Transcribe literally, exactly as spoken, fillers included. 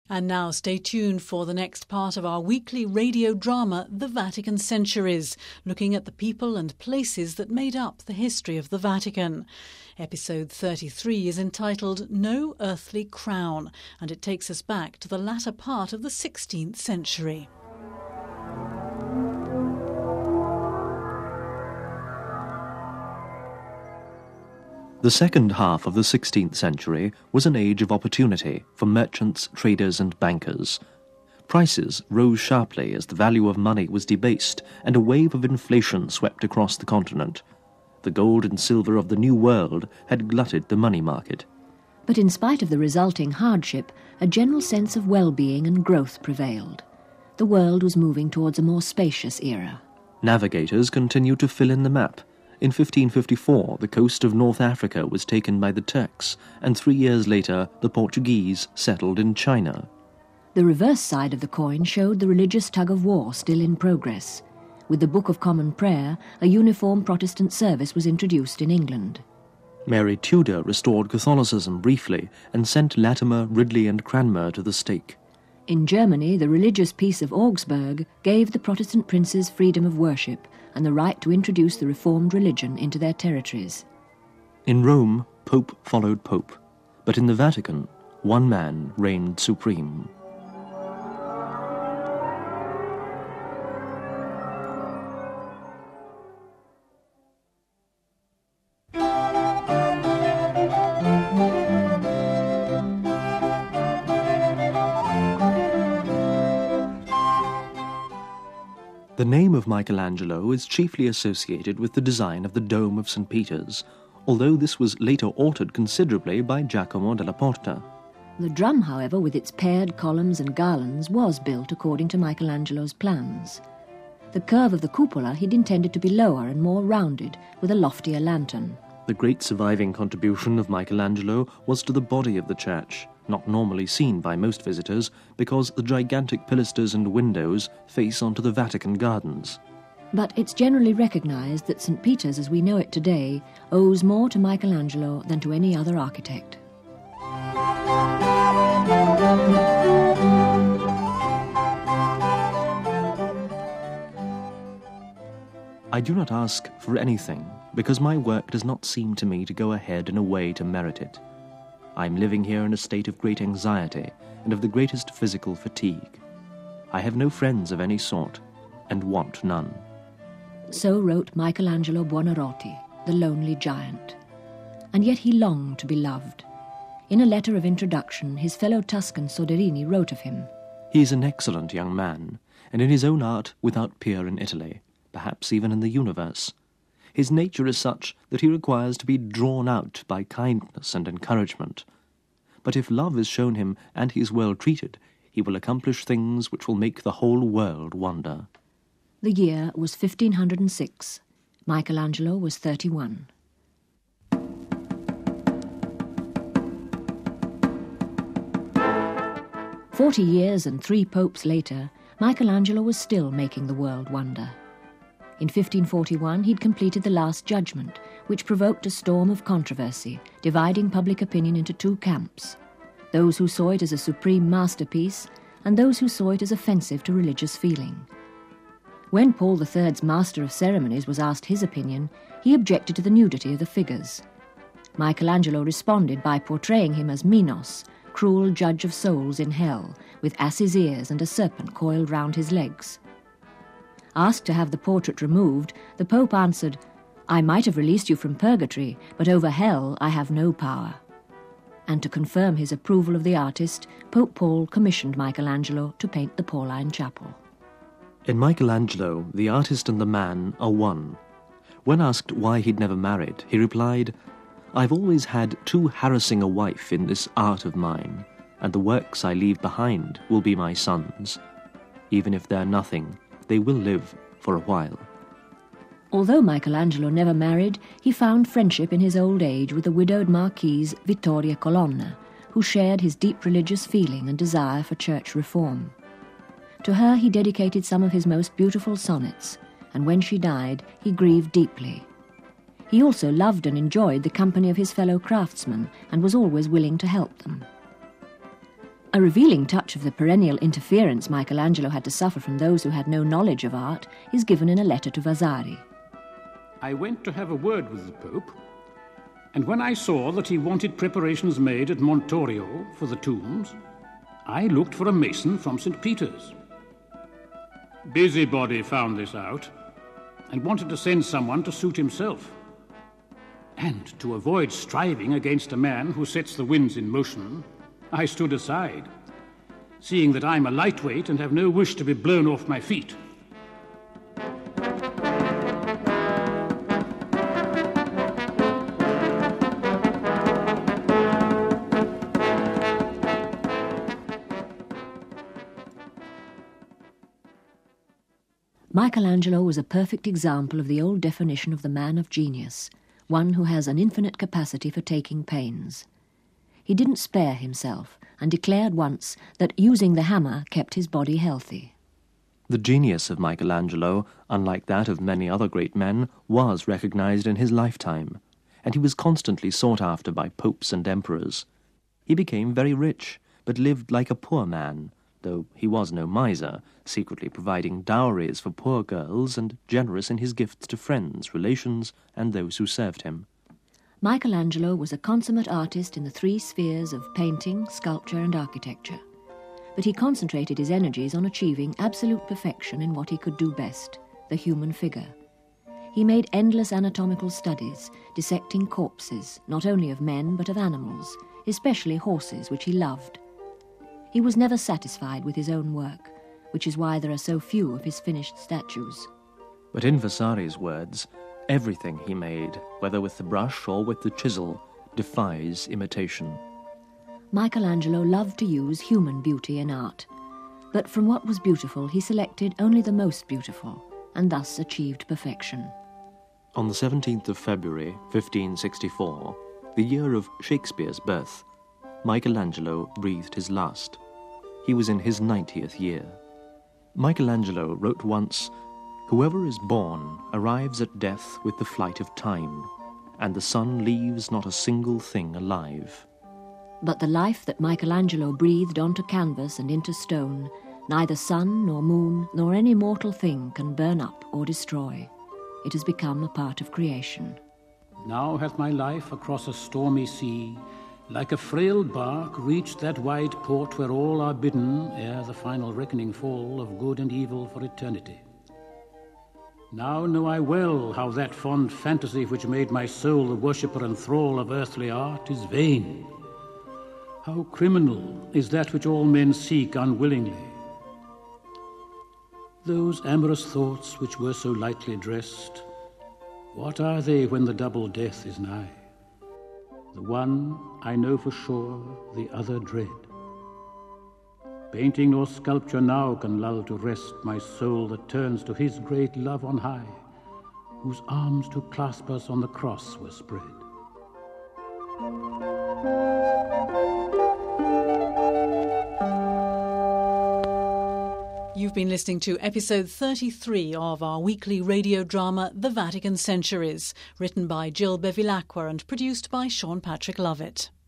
And now stay tuned for the next part of our weekly radio drama, The Vatican Centuries, looking at the people and places that made up the history of the Vatican. Episode thirty-three is entitled No Earthly Crown, and it takes us back to the latter part of the sixteenth century. The second half of the sixteenth century was an age of opportunity for merchants, traders and bankers. Prices rose sharply as the value of money was debased and a wave of inflation swept across the continent. The gold and silver of the New World had glutted the money market. But in spite of the resulting hardship, a general sense of well-being and growth prevailed. The world was moving towards a more spacious era. Navigators continued to fill in the map. In fifteen fifty-four, the coast of North Africa was taken by the Turks, and three years later, the Portuguese settled in China. The reverse side of the coin showed the religious tug-of-war still in progress. With the Book of Common Prayer, a uniform Protestant service was introduced in England. Mary Tudor restored Catholicism briefly and sent Latimer, Ridley and Cranmer to the stake. In Germany, the religious peace of Augsburg gave the Protestant princes freedom of worship and the right to introduce the reformed religion into their territories. In Rome, Pope followed Pope, but in the Vatican, one man reigned supreme. The name of Michelangelo is chiefly associated with the design of the Dome of Saint Peter's, although this was later altered considerably by Giacomo della Porta. The drum, however, with its paired columns and garlands, was built according to Michelangelo's plans. The curve of the cupola he'd intended to be lower and more rounded, with a loftier lantern. The great surviving contribution of Michelangelo was to the body of the church, not normally seen by most visitors because the gigantic pilasters and windows face onto the Vatican gardens. But it's generally recognised that Saint Peter's as we know it today owes more to Michelangelo than to any other architect. I do not ask for anything because my work does not seem to me to go ahead in a way to merit it. I am living here in a state of great anxiety and of the greatest physical fatigue. I have no friends of any sort, and want none. So wrote Michelangelo Buonarroti, the lonely giant. And yet he longed to be loved. In a letter of introduction, his fellow Tuscan Soderini wrote of him. He is an excellent young man, and in his own art without peer in Italy, perhaps even in the universe. His nature is such that he requires to be drawn out by kindness and encouragement. But if love is shown him and he is well treated, he will accomplish things which will make the whole world wonder. The year was fifteen oh six. Michelangelo was thirty-one. Forty years and three popes later, Michelangelo was still making the world wonder. In fifteen forty-one, he'd completed the Last Judgment, which provoked a storm of controversy, dividing public opinion into two camps, those who saw it as a supreme masterpiece and those who saw it as offensive to religious feeling. When Paul the Third's Master of Ceremonies was asked his opinion, he objected to the nudity of the figures. Michelangelo responded by portraying him as Minos, cruel judge of souls in hell, with ass's ears and a serpent coiled round his legs. Asked to have the portrait removed, the Pope answered, "I might have released you from purgatory, but over hell I have no power." And to confirm his approval of the artist, Pope Paul commissioned Michelangelo to paint the Pauline Chapel. In Michelangelo, the artist and the man are one. When asked why he'd never married, he replied, "I've always had too harassing a wife in this art of mine, and the works I leave behind will be my sons. Even if they're nothing, they will live for a while." Although Michelangelo never married, he found friendship in his old age with the widowed Marquise Vittoria Colonna, who shared his deep religious feeling and desire for church reform. To her he dedicated some of his most beautiful sonnets, and when she died, he grieved deeply. He also loved and enjoyed the company of his fellow craftsmen and was always willing to help them. A revealing touch of the perennial interference Michelangelo had to suffer from those who had no knowledge of art is given in a letter to Vasari. I went to have a word with the Pope, and when I saw that he wanted preparations made at Montorio for the tombs, I looked for a mason from Saint Peter's. Busybody found this out and wanted to send someone to suit himself. And to avoid striving against a man who sets the winds in motion, I stood aside, seeing that I'm a lightweight and have no wish to be blown off my feet. Michelangelo was a perfect example of the old definition of the man of genius, one who has an infinite capacity for taking pains. He didn't spare himself and declared once that using the hammer kept his body healthy. The genius of Michelangelo, unlike that of many other great men, was recognized in his lifetime, and he was constantly sought after by popes and emperors. He became very rich, but lived like a poor man, though he was no miser, secretly providing dowries for poor girls and generous in his gifts to friends, relations, and those who served him. Michelangelo was a consummate artist in the three spheres of painting, sculpture, and architecture, but he concentrated his energies on achieving absolute perfection in what he could do best, the human figure. He made endless anatomical studies, dissecting corpses, not only of men but of animals, especially horses, which he loved. He was never satisfied with his own work, which is why there are so few of his finished statues. But in Vasari's words, everything he made, whether with the brush or with the chisel, defies imitation. Michelangelo loved to use human beauty in art, but from what was beautiful he selected only the most beautiful, and thus achieved perfection. On the seventeenth of February, fifteen sixty-four, the year of Shakespeare's birth, Michelangelo breathed his last. He was in his ninetieth year. Michelangelo wrote once, "Whoever is born arrives at death with the flight of time, and the sun leaves not a single thing alive." But the life that Michelangelo breathed onto canvas and into stone, neither sun nor moon nor any mortal thing can burn up or destroy. It has become a part of creation. Now hath my life across a stormy sea, like a frail bark, reached that wide port where all are bidden, ere the final reckoning fall, of good and evil for eternity. Now know I well how that fond fantasy which made my soul the worshipper and thrall of earthly art is vain. How criminal is that which all men seek unwillingly. Those amorous thoughts which were so lightly dressed, what are they when the double death is nigh? The one I know for sure, the other dread. Painting nor sculpture now can lull to rest my soul that turns to his great love on high, whose arms to clasp us on the cross were spread. You've been listening to episode thirty-three of our weekly radio drama, The Vatican Centuries, written by Jill Bevilacqua and produced by Sean Patrick Lovett.